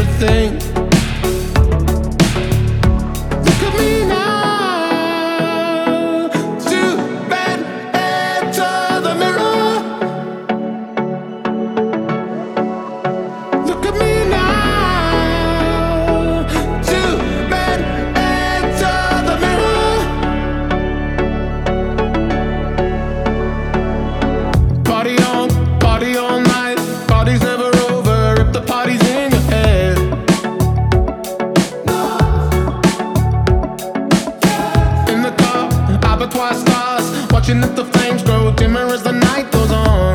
everything. Look at me now, too bad enter the mirror. Look at me now, too bad enter the mirror. Party all night, party's never over if the party's in your head. In the car, abattoir stars, watching as the flames grow dimmer as the night goes on.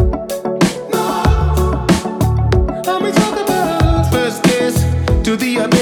And we talk about first kiss to the